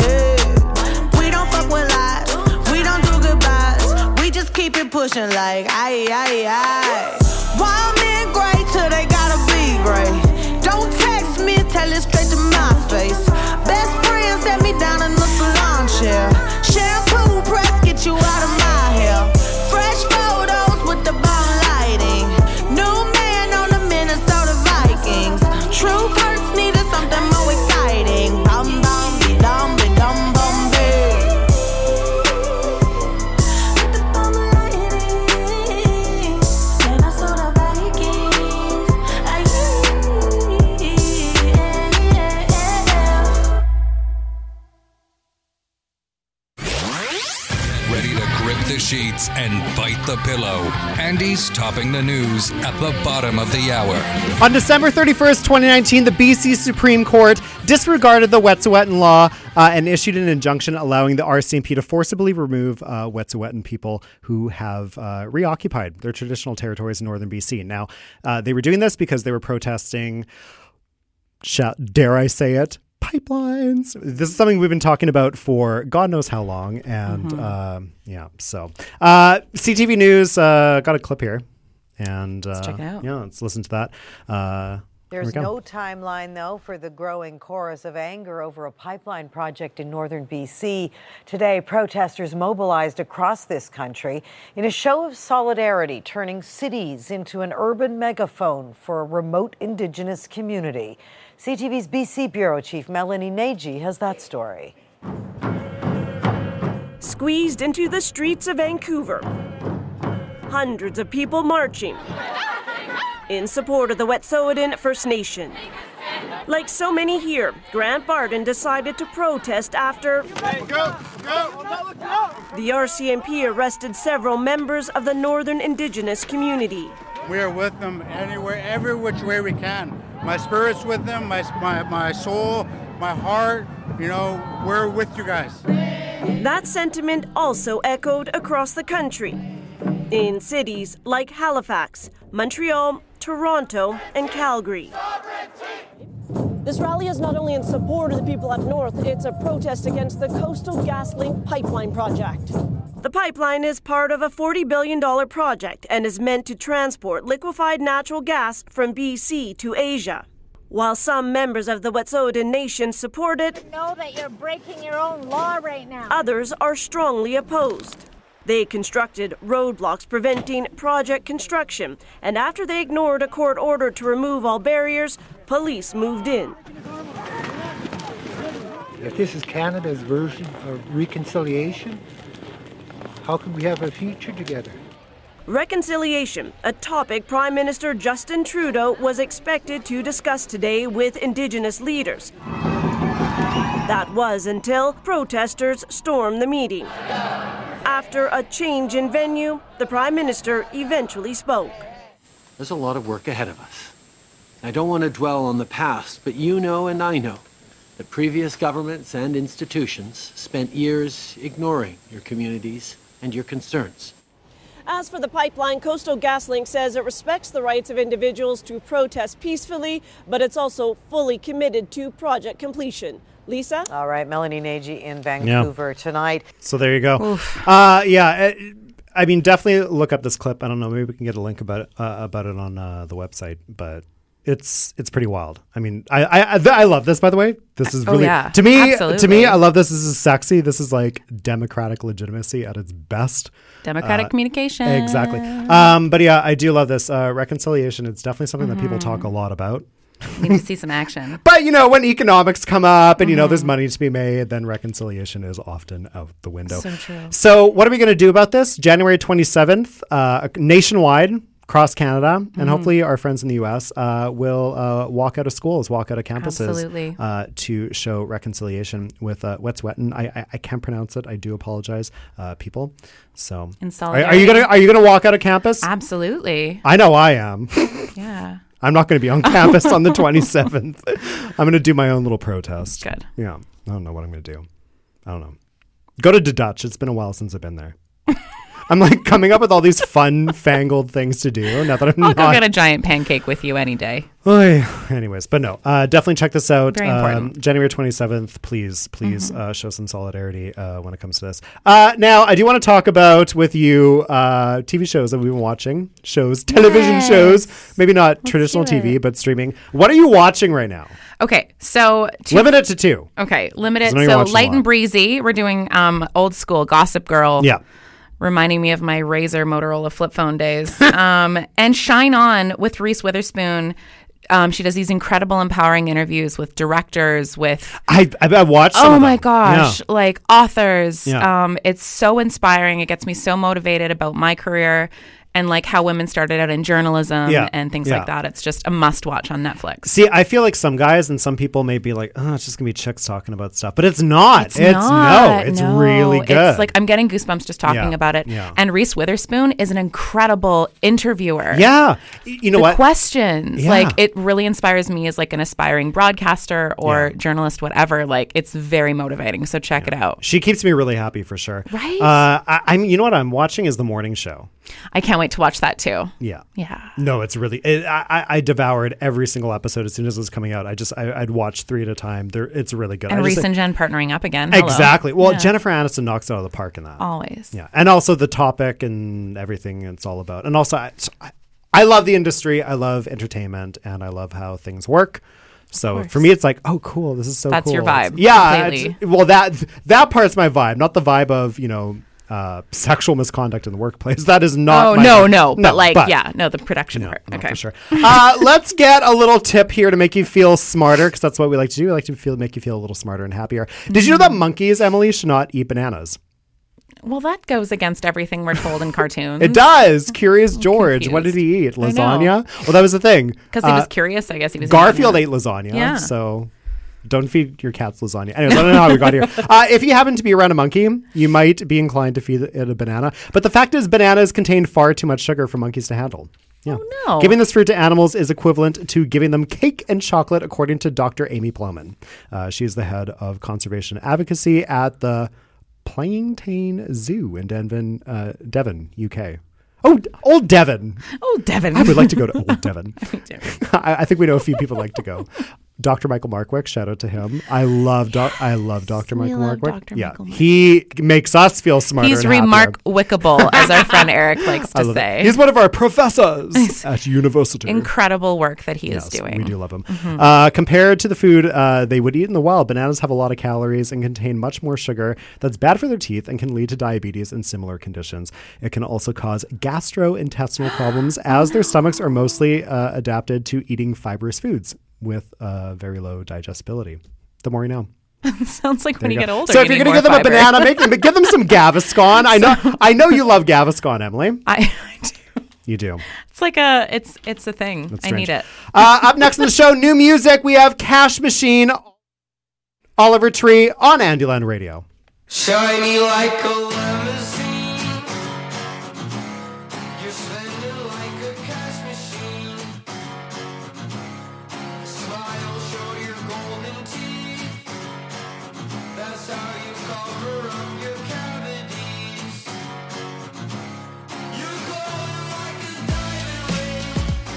it. We don't fuck with lies, we don't do goodbyes. We just keep it pushing like aye aye aye. Why men great till they gotta be great? Don't text me, tell it straight to my face. Best friend set me down in the salon chair. Shampoo press, get you out of my hair. Fresh photos with the bomb lighting. New man on the Minnesota Vikings. True hurts needed something more exciting. Bum bum be dum be dum bum be. With the bomb lighting, Minnesota Vikings. Aye, Ready to grip the sheets and bite the pillow. Andy's topping the news at the bottom of the hour. On December thirty-first, twenty nineteen, the B C Supreme Court disregarded the Wet'suwet'en law uh, and issued an injunction allowing the R C M P to forcibly remove uh, Wet'suwet'en people who have uh, reoccupied their traditional territories in northern B C. Now, uh, they were doing this because they were protesting, shall, dare I say it, pipelines. This is something we've been talking about for God knows how long. And Mm-hmm. uh, yeah, so uh, C T V News uh, got a clip here. And uh, Let's check it out. Yeah, let's listen to that. Uh, here we There's go. no timeline, though, for the growing chorus of anger over a pipeline project in northern B C. Today, protesters mobilized across this country in a show of solidarity, turning cities into an urban megaphone for a remote Indigenous community. C T V's B C Bureau Chief Melanie Nagy has that story. Squeezed into the streets of Vancouver, hundreds of people marching in support of the Wet'suwet'en First Nation. Like so many here, Grant Barton decided to protest after Go, go. the R C M P arrested several members of the Northern Indigenous community. We are with them anywhere, every which way we can. My spirit's with them, my, my, my soul, my heart, you know, we're with you guys. That sentiment also echoed across the country, in cities like Halifax, Montreal, Toronto, and Calgary. This rally is not only in support of the people up north, it's a protest against the Coastal GasLink pipeline project. The pipeline is part of a forty billion dollars project and is meant to transport liquefied natural gas from B C to Asia. While some members of the Wet'suwet'en Nation support it, know that you're breaking your own law right now. Others are strongly opposed. They constructed roadblocks preventing project construction, and after they ignored a court order to remove all barriers, police moved in. If this is Canada's version of reconciliation, how can we have a future together? Reconciliation, a topic Prime Minister Justin Trudeau was expected to discuss today with Indigenous leaders. That was until protesters stormed the meeting. After a change in venue, the Prime Minister eventually spoke. There's a lot of work ahead of us. I don't want to dwell on the past, but you know and I know that previous governments and institutions spent years ignoring your communities and your concerns. As for the pipeline, Coastal GasLink says it respects the rights of individuals to protest peacefully, but it's also fully committed to project completion. Lisa? All right, Melanie Nagy in Vancouver yeah. tonight. So there you go. Uh, yeah, it, I mean, definitely look up this clip. I don't know, maybe we can get a link about it, uh, about it on uh, the website, but it's it's pretty wild. I mean, I I, I love this, by the way. This is really, oh, yeah. to me, Absolutely. to me, I love this. This is sexy. This is like democratic legitimacy at its best. Democratic uh, communication. Exactly. Um, but yeah, I do love this. Uh, reconciliation, it's definitely something mm-hmm. that people talk a lot about. You need to see some action. But, you know, when economics come up and, mm-hmm. you know, there's money to be made, then reconciliation is often out the window. So true. So what are we going to do about this? January twenty-seventh, uh, nationwide, across Canada, and mm-hmm. hopefully our friends in the U S uh, will uh, walk out of schools, walk out of campuses Absolutely. Uh, to show reconciliation with uh, Wet'suwet'en. I, I I can't pronounce it. I do apologize, uh, people. So in are, are you gonna are you gonna walk out of campus? Absolutely. I know I am. Yeah. I'm not going to be on campus on the twenty-seventh. I'm going to do my own little protest. Good. Yeah. I don't know what I'm going to do. I don't know. Go to the Dutch. It's been a while since I've been there. I'm like coming up with all these fun, fangled things to do. Now that I'm I'll not. go get a giant pancake with you any day. Oy. Anyways, but no, uh, definitely check this out. Very important. Um, January twenty-seventh, please, please mm-hmm. uh, show some solidarity uh, when it comes to this. Uh, now, I do want to talk about with you uh, T V shows that we've been watching, shows, television yes. shows, maybe not Let's traditional T V, it. but streaming. What are you watching right now? Okay, so two, limit it to two. Okay, limit it. So light and breezy. We're doing um, old school Gossip Girl. Yeah. Reminding me of my Razor Motorola flip phone days. um, and Shine On with Reese Witherspoon. Um, she does these incredible, empowering interviews with directors, with I I, I watched. Some oh of my them. gosh, yeah. like authors. Yeah. Um, it's so inspiring. It gets me so motivated about my career and like how women started out in journalism yeah. and things yeah. like that. It's just a must watch on Netflix. See, I feel like some guys and some people may be like, oh, it's just gonna be chicks talking about stuff, but it's not. It's, it's not. no, it's no. really good. It's like I'm getting goosebumps just talking yeah. about it. Yeah. And Reese Witherspoon is an incredible interviewer. Yeah, you know the what? questions, yeah. like it really inspires me as like an aspiring broadcaster or yeah. journalist, whatever. Like it's very motivating. So check yeah. it out. She keeps me really happy for sure. Right. Uh, I, I mean, you know what I'm watching is the morning show. I can't wait to watch that too. Yeah. Yeah. No, it's really, it, I, I devoured every single episode as soon as it was coming out. I just, I, I'd watch three at a time. They're, it's really good. And I Reese just, and Jen partnering up again. Hello. Exactly. Well, yeah. Jennifer Aniston knocks it out of the park in that. Always. Yeah. And also the topic and everything it's all about. And also, I, I love the industry. I love entertainment and I love how things work. So for me, it's like, oh, cool. This is so That's cool. your vibe. It's, yeah. It's, well, that, that part's my vibe, not the vibe of, you know, Uh, sexual misconduct in the workplace. That is not. Oh my no, thing. no, but no, like, but, yeah, no, the production no, part. no, Okay, for sure. Uh, let's get a little tip here to make you feel smarter, because that's what we like to do. We like to feel make you feel a little smarter and happier. Mm-hmm. Did you know that monkeys, Emily, should not eat bananas? Well, that goes against everything we're told in cartoons. It does. Curious George. Confused. What did he eat? Lasagna? Well, that was the thing. Because he uh, was curious, I guess he was. Garfield ate lasagna. Yeah. So. Don't feed your cats lasagna. Anyways, I don't know how we got here. Uh, if you happen to be around a monkey, you might be inclined to feed it a banana. But the fact is, bananas contain far too much sugar for monkeys to handle. Yeah. Oh, no. Giving this fruit to animals is equivalent to giving them cake and chocolate, according to Doctor Amy Plowman. Uh, she's the head of conservation advocacy at the Plantain Zoo in Devon, uh, Devon, U K. Oh, Old Devon. Old Devon. I would like to go to Old Devon. Me too. I, I think we know a few people like to go. Doctor Michael Markwick, shout out to him. I love doc- I love Doctor We Michael love Markwick. Doctor Yeah, Michael Markwick. he makes us feel smarter. He's and happier. remarkwickable, as our friend Eric likes I to love say. it. He's one of our professors at university. Incredible work that he Yes, is doing. we do love him. Mhm. Uh, compared to the food uh, they would eat in the wild, bananas have a lot of calories and contain much more sugar that's bad for their teeth and can lead to diabetes and similar conditions. It can also cause gastrointestinal problems as their stomachs are mostly uh, adapted to eating fibrous foods with uh, very low digestibility. The more you know. Sounds like There when you you go. get older. So you if you're need going to more give them a fiber. banana, make them, give them some Gaviscon. I know I know you love Gaviscon, Emily. I, I do. You do. It's like a, it's it's a thing. That's I strange. need it. Uh, up next in the show, new music. We have Cash Machine, Oliver Tree on Andyland Radio. Shiny like a limousine. You're spending like a cash machine. Smile, show your golden teeth. That's how you cover up your cavities. You're glowing like a diamond ring.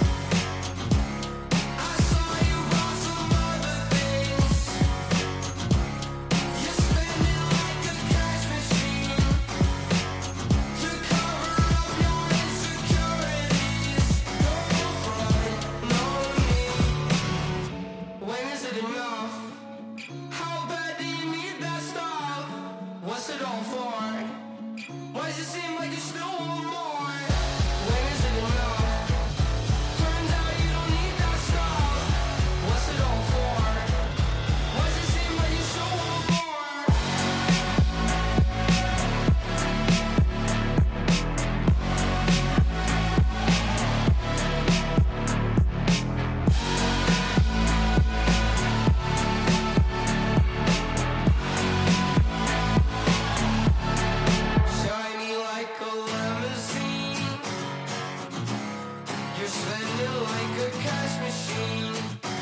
I saw you bought some other things. You're spending like a cash machine to cover up your insecurities. No front, no need. When is it enough? How bad do you need that stuff? What's it all for? Why does it seem like you still want more? When is it enough? Turns out you don't need that stuff. What's it all for? Why does it seem like you still want more? Shiny like a limousine. You're spending like a cash machine.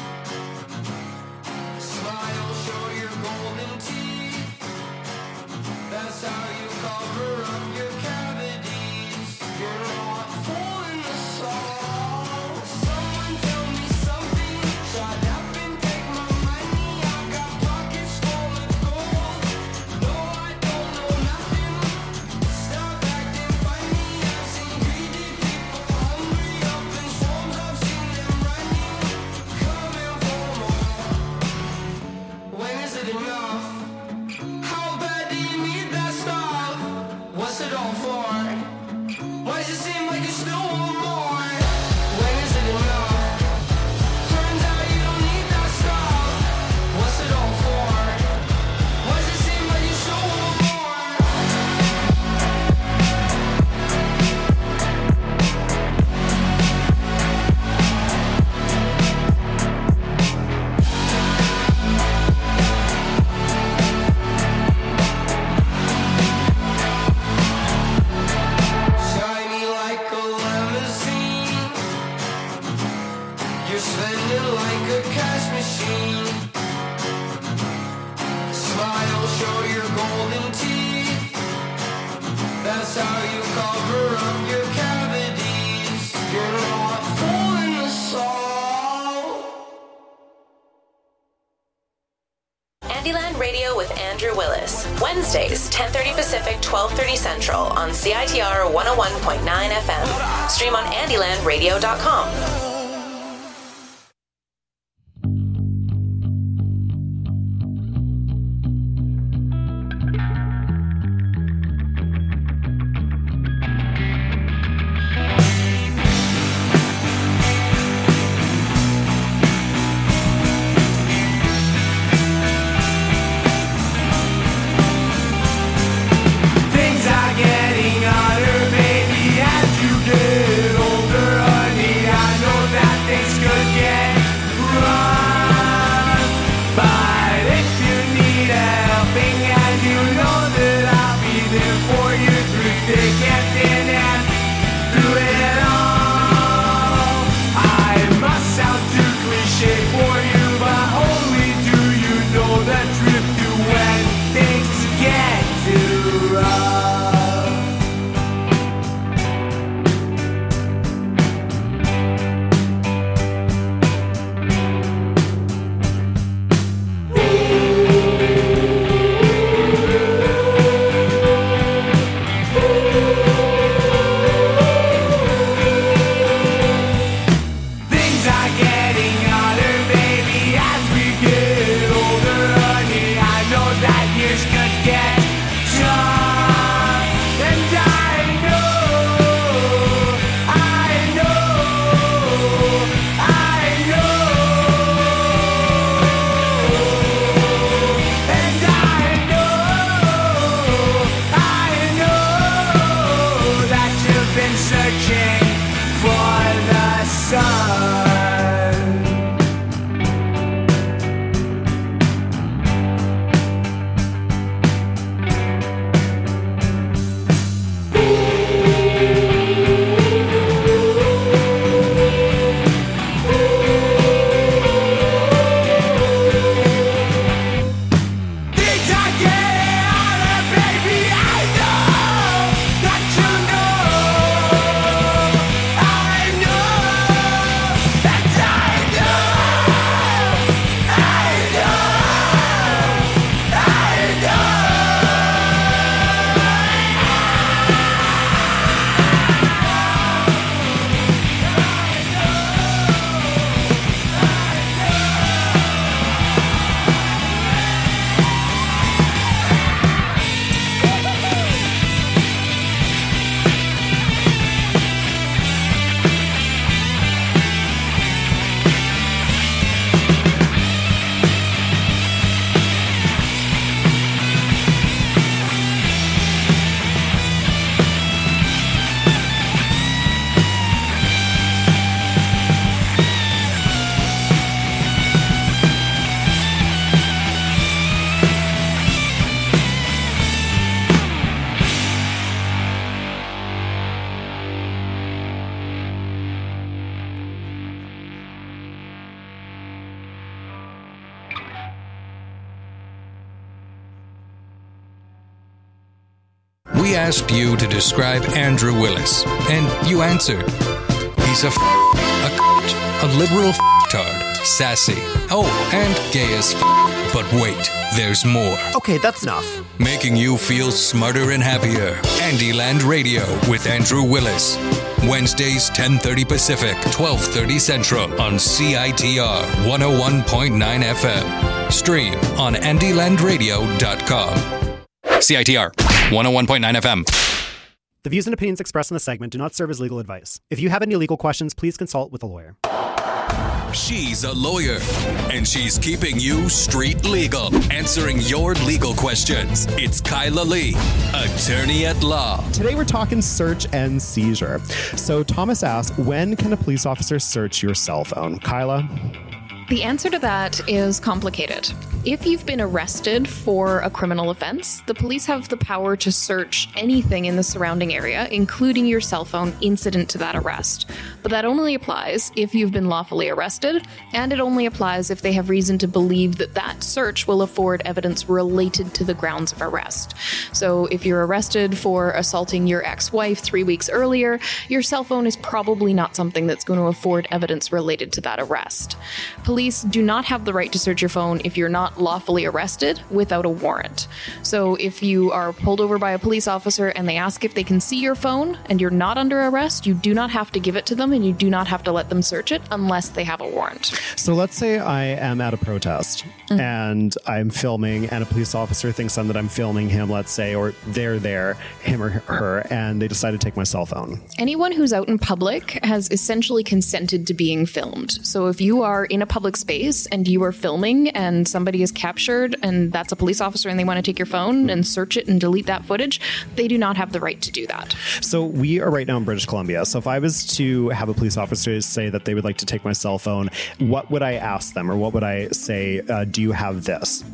Smile, show your golden teeth. That's how you cover up your cavities. You're not fooling us all. Someone tell me something. Shut up and take my money. I got pockets full of gold. No, I don't know nothing. Stop acting funny. I've seen greedy people hungry up in swarms. I've seen them running, coming for more. When is it enough? How bad do you need that stuff? What's it all for? Why does it seem like you still want more? When is it enough? Turns out you don't need that stuff. What's it all for? Why does it seem like you still want more? Shiny like a limousine. You're spending like a cash machine. Smile, show your golden teeth. That's how you cover up your cavities. You're not fooling us all. Andyland Radio with Andrew Willis. Wednesdays, ten thirty Pacific, twelve thirty Central on C I T R one oh one point nine F M. Stream on andyland radio dot com. Things are getting harder, baby, as you get older, honey. I know that things could get rough, but if you need a helping hand, you know that I'll be there for you through thick and thin and through it all. I must sound too cliche for you, but only do you know the truth to when things get too rough. We asked you to describe Andrew Willis, and you answered. He's a f- a c- a liberal f***tard, sassy, oh, and gay as f***. But wait, there's more. Okay, that's enough. Making you feel smarter and happier. Andyland Radio with Andrew Willis. Wednesdays, ten thirty Pacific, twelve thirty Central on C I T R one oh one point nine F M. Stream on andyland radio dot com. C I T R one oh one point nine F M. The views and opinions expressed in the segment do not serve as legal advice. If you have any legal questions, please consult with a lawyer. She's a lawyer, and she's keeping you street legal, answering your legal questions. It's Kyla Lee, attorney at law. Today we're talking search and seizure. So Thomas asked, when can a police officer search your cell phone? Kyla? The answer to that is complicated. If you've been arrested for a criminal offense, the police have the power to search anything in the surrounding area, including your cell phone incident to that arrest. But that only applies if you've been lawfully arrested, and it only applies if they have reason to believe that that search will afford evidence related to the grounds of arrest. So if you're arrested for assaulting your ex-wife three weeks earlier, your cell phone is probably not something that's going to afford evidence related to that arrest. Police do not have the right to search your phone if you're not lawfully arrested without a warrant. So if you are pulled over by a police officer and they ask if they can see your phone and you're not under arrest, you do not have to give it to them and you do not have to let them search it unless they have a warrant. So let's say I am at a protest mm-hmm. and I'm filming and a police officer thinks that I'm filming him, let's say, or they're there, him or her, and they decide to take my cell phone. Anyone who's out in public has essentially consented to being filmed. So if you are in a public space and you are filming and somebody is captured and that's a police officer and they want to take your phone and search it and delete that footage, they do not have the right to do that. So we are right now in British Columbia. So if I was to have a police officer say that they would like to take my cell phone, what would I ask them or what would I say, uh, do you have this?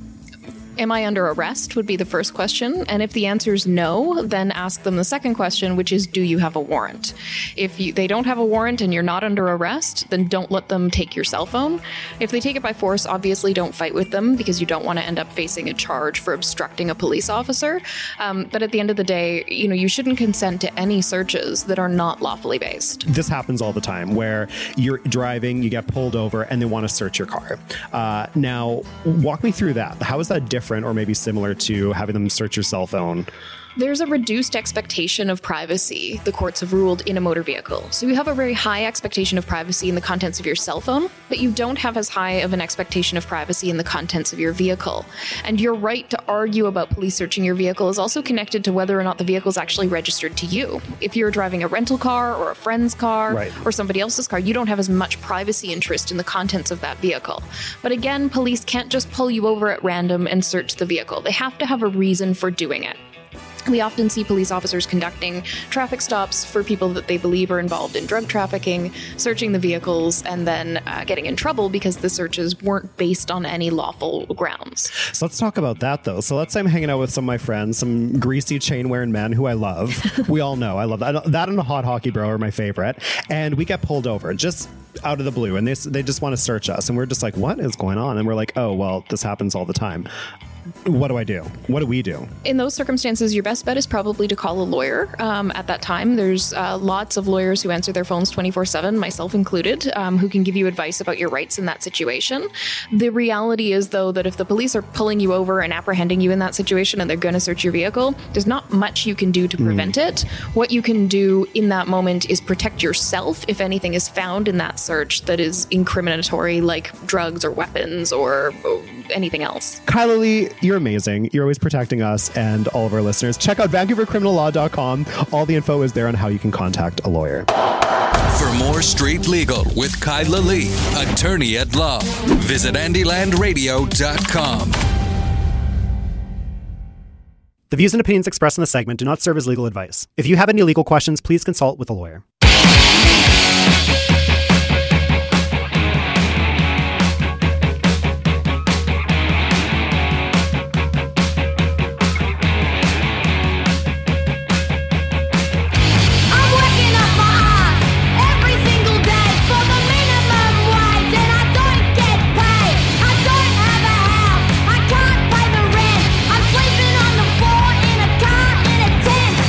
Am I under arrest would be the first question. And if the answer is no, then ask them the second question, which is, do you have a warrant? If you, they don't have a warrant and you're not under arrest, then don't let them take your cell phone. If they take it by force, obviously don't fight with them because you don't want to end up facing a charge for obstructing a police officer. Um, but at the end of the day, you know, you shouldn't consent to any searches that are not lawfully based. This happens all the time where you're driving, you get pulled over and they want to search your car. Uh, now, walk me through that. How is that different or maybe similar to having them search your cell phone? There's a reduced expectation of privacy, the courts have ruled, in a motor vehicle. So you have a very high expectation of privacy in the contents of your cell phone, but you don't have as high of an expectation of privacy in the contents of your vehicle. And your right to argue about police searching your vehicle is also connected to whether or not the vehicle is actually registered to you. If you're driving a rental car or a friend's car right. or somebody else's car, you don't have as much privacy interest in the contents of that vehicle. But again, police can't just pull you over at random and search the vehicle. They have to have a reason for doing it. We often see police officers conducting traffic stops for people that they believe are involved in drug trafficking, searching the vehicles, and then uh, getting in trouble because the searches weren't based on any lawful grounds. So let's talk about that, though. So let's say I'm hanging out with some of my friends, some greasy chain-wearing men who I love. We all know I love that. That and a hot hockey bro are my favorite. And we get pulled over just out of the blue, and they, they just want to search us. And we're just like, what is going on? And we're like, oh, well, this happens all the time. What do I do? What do we do? In those circumstances, your best bet is probably to call a lawyer. Um, at that time, there's uh, lots of lawyers who answer their phones twenty-four seven, myself included, um, who can give you advice about your rights in that situation. The reality is, though, that if the police are pulling you over and apprehending you in that situation and they're going to search your vehicle, there's not much you can do to prevent mm. it. What you can do in that moment is protect yourself if anything is found in that search that is incriminatory, like drugs or weapons or anything else. Kyla Lee, you're amazing. You're always protecting us and all of our listeners. Check out vancouver criminal law dot com. All the info is there on how you can contact a lawyer. For more Street Legal with Kyla Lee, attorney at law, visit andyland radio dot com. The views and opinions expressed in the segment do not serve as legal advice. If you have any legal questions, please consult with a lawyer. Ten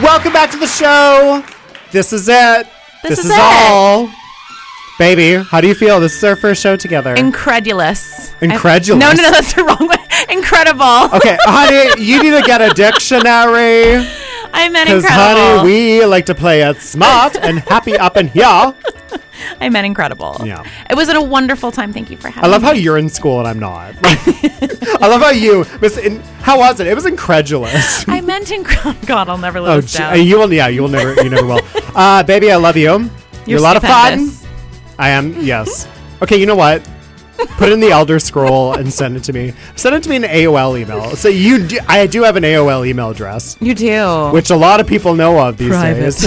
Welcome back to the show. This is it. This is is it. all. Baby, how do you feel? This is our first show together. Incredulous. Incredulous? I, no, no, no, that's the wrong way. Incredible. Okay, honey, you need to get a dictionary. I meant Because, incredible. honey, we like to play it smart and happy up in here. I meant incredible. Yeah. It was a wonderful time. Thank you for having I love me. how you're in school and I'm not. I love how you, Miss. In, how was it? It was incredulous. I meant incredible. God, I'll never live Oh, this gee, down. you will. Yeah, you will never. You never will. Uh, baby, I love you. You're, You're a lot stupendous. of fun. I am. Yes. Okay. You know what? Put it in the Elder Scroll and send it to me. Send it to me in an A O L email. So you, do, I do have an A O L email address. You do, which a lot of people know of these Private. days.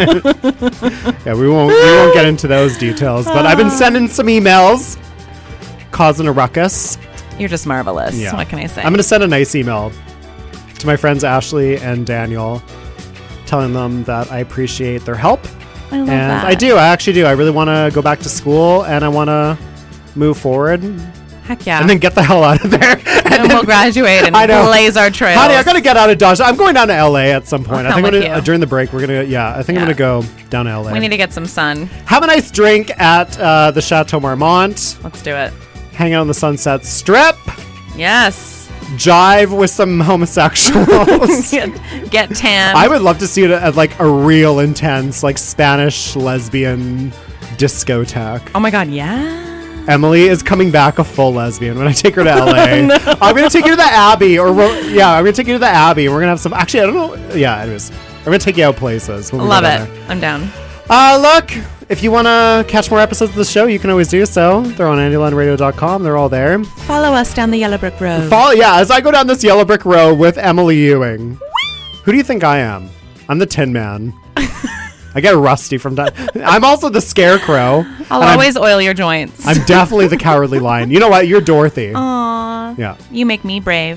Yeah, we won't. We won't get into those details. But I've been sending some emails, causing a ruckus. You're just marvelous. Yeah. What can I say? I'm gonna send a nice email to my friends Ashley and Daniel, telling them that I appreciate their help. I love and that. I do. I actually do. I really want to go back to school and I want to move forward. Heck yeah. And then get the hell out of there. And we'll graduate and I know. blaze our trails. Honey, I gotta get out of Dodge. I'm going down to L A at some point. I'll I think come I'm with gonna, you. uh, during the break we're gonna. Yeah, I think I'm Yeah. gonna go down to L A. We need to get some sun. Have a nice drink at uh, the Chateau Marmont. Let's do it. Hang out on the Sunset Strip. Yes. Jive with some homosexuals. Get tan. I would love to see it at like a real intense, like Spanish lesbian discotheque. Oh my God, yeah. Emily is coming back a full lesbian when I take her to L A. No. I'm gonna take you to the Abbey, or we'll, yeah, I'm gonna take you to the Abbey. And we're gonna have some. Actually, I don't know. Yeah, anyways, we're gonna take you out places. When we Love go it. down there. I'm down. Uh, look, if you want to catch more episodes of the show, you can always do so. They're on andyland radio dot com. They're all there. Follow us down the Yellow Brick Road. Follow, yeah, as I go down this yellow brick road with Emily Ewing. Who do you think I am? I'm the Tin Man. I get rusty from time. I'm also the Scarecrow. I'll and always oil your joints. I'm, I'm definitely the Cowardly Lion. You know what? You're Dorothy. Aw. Yeah. You make me brave.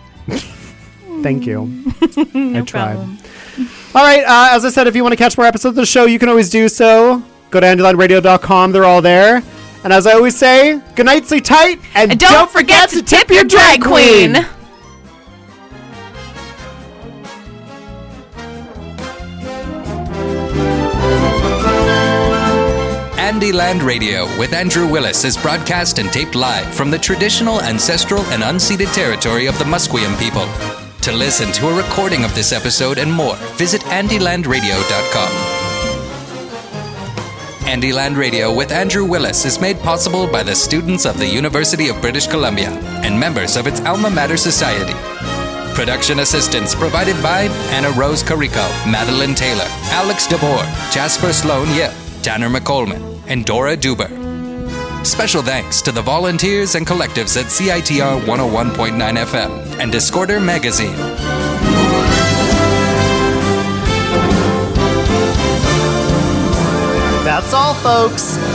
Thank you. No I tried. problem. All right. Uh, as I said, if you want to catch more episodes of the show, you can always do so. Go to andyland radio dot com. They're all there. And as I always say, good night, sleep tight, and, And don't, forget to tip your drag queen. Andyland Radio with Andrew Willis is broadcast and taped live from the traditional, ancestral, and unceded territory of the Musqueam people. To listen to a recording of this episode and more, visit andyland radio dot com. Andyland Radio with Andrew Willis is made possible by the students of the University of British Columbia and members of its Alma Mater Society. Production assistance provided by Anna Rose Carico, Madeline Taylor, Alex DeBoer, Jasper Sloan Yip, Tanner McColeman, and Dora Duber. Special thanks to the volunteers and collectives at C I T R one oh one point nine F M and Discorder Magazine. That's all, folks.